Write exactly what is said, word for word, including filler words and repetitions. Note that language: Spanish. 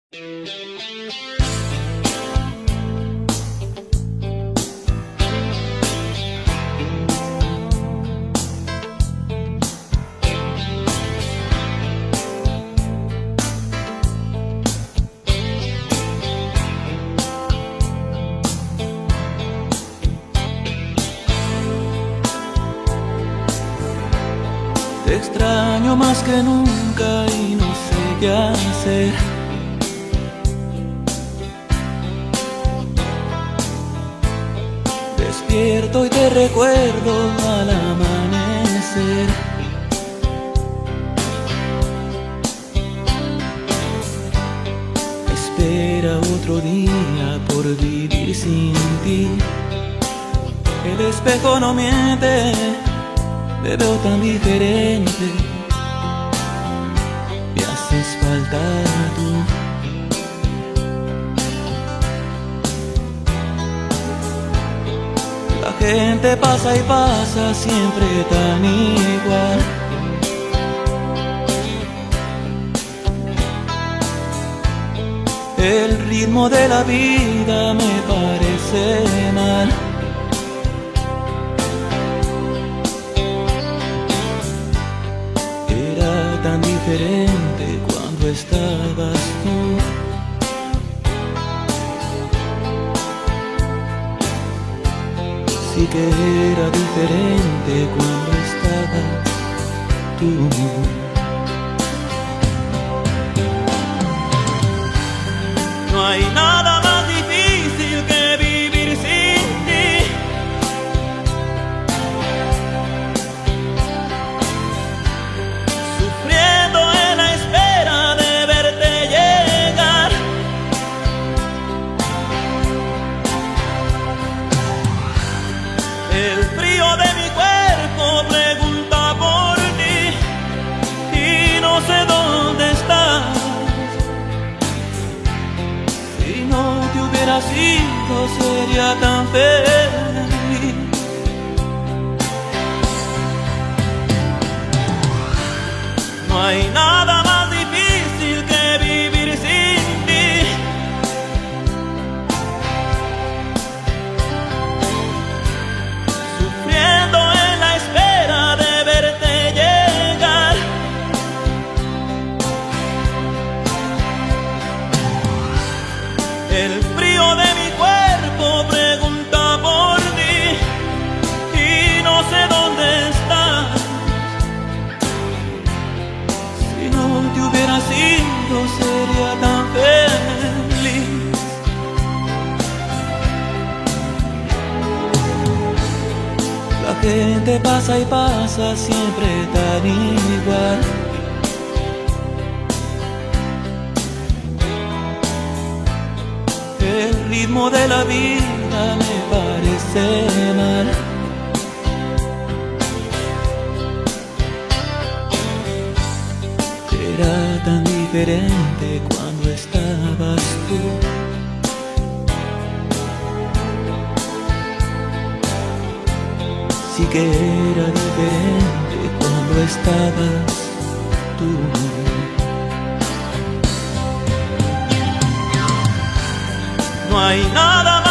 Te extraño más que nunca y no sé qué hacer. Despierto y te recuerdo al amanecer. Espera otro día por vivir sin ti. El espejo no miente, te veo tan diferente. Me haces falta tú. La gente pasa y pasa siempre tan igual. El ritmo de la vida me parece mal. Tan diferente cuando estabas tú. Sí que era diferente cuando estabas tú. No hay nada más difícil que vivir sin ti. El frío de mi cuerpo pregunta por ti y no sé dónde estás. Si no te hubieras ido sería tan feliz. No hay nada más difícil que vivir sin ti. El frío de mi cuerpo pregunta por ti y no sé dónde estás. Si no te hubieras ido sería tan feliz. La gente pasa y pasa siempre tan igual. El ritmo de la vida me parece mal. Era tan diferente cuando estabas tú. Sí que era diferente cuando estabas tú. No hay nada más